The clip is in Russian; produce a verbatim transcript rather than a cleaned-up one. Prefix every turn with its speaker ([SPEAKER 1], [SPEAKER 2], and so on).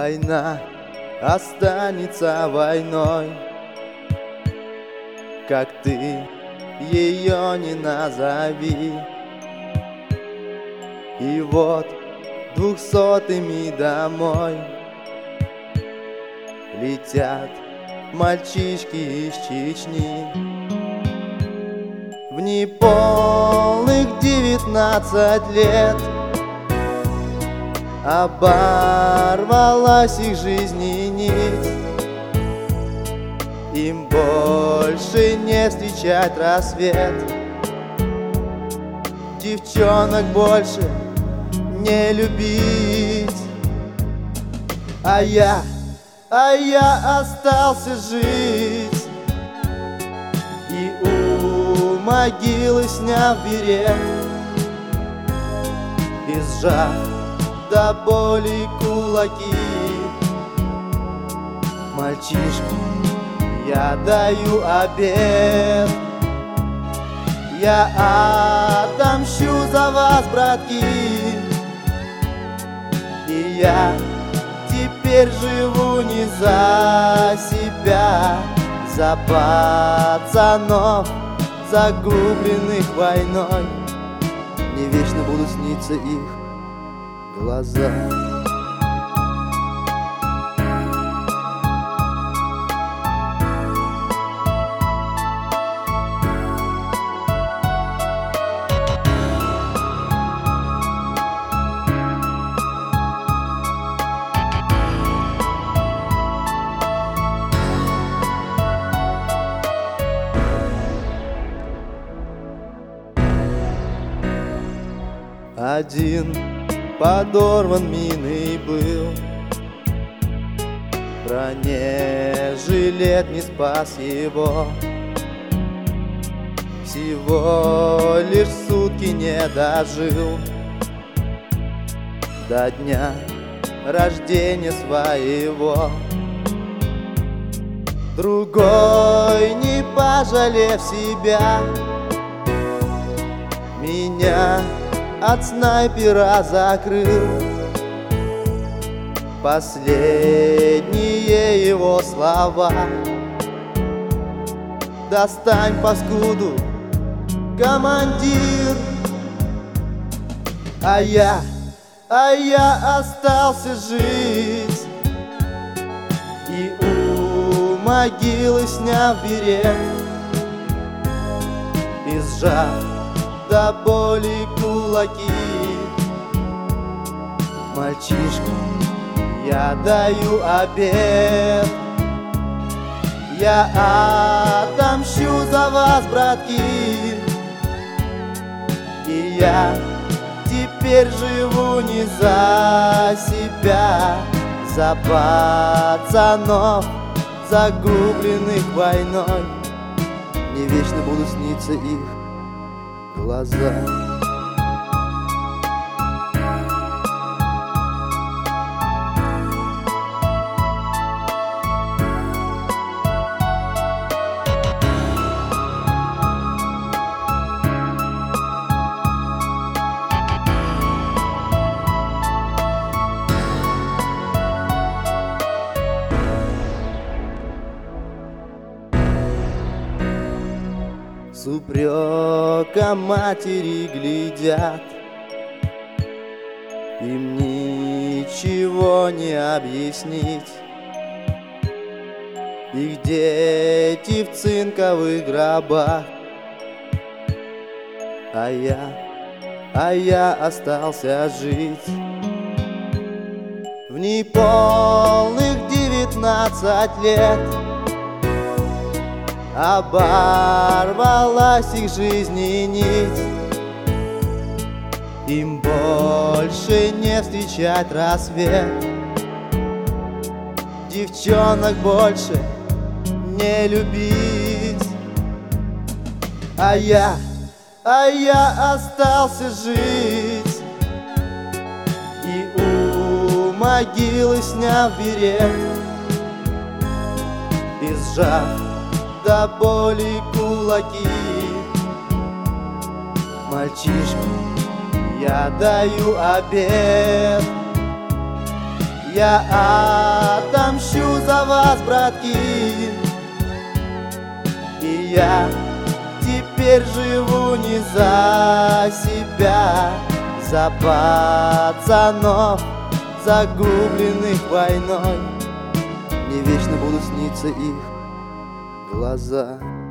[SPEAKER 1] Война останется войной, как ты ее не назови. И вот двухсотыми домой летят мальчишки из Чечни. В неполных девятнадцать лет оборвалась их жизни нить. Им больше не встречать рассвет, девчонок больше не любить. А я, а я остался жить, и у могилы, сняв берет и сжав до боли кулаки, мальчишку я даю обет: я отомщу за вас, братки. И я теперь живу не за себя, за пацанов, загубленных войной. Мне вечно будут сниться их глаза. Один подорван миной был, бронежилет не спас его. Всего лишь сутки не дожил до дня рождения своего. Другой, не пожалев себя, меня от снайпера закрыл. Последние его слова: достань, паскуду, командир. А я, а я остался жить, и у могилы, сняв берет и сжав до боли кулаки, мальчишку я даю обет: я отомщу за вас, братки. И я теперь живу не за себя, за пацанов, загубленных войной. Мне вечно будут сниться их глаза. С упреком матери глядят, им ничего не объяснить. Их дети в цинковых гробах, а я, а я остался жить. В неполных девятнадцать лет оборвалась их жизни нить. Им больше не встречать рассвет, девчонок больше не любить. А я, а я остался жить, и у могилы, сняв берет и сжав до боли кулаки, мальчишку я даю обет: Я отомщу за вас, братки. И я теперь живу не за себя, за пацанов, загубленных войной. Мне вечно будут сниться их глаза.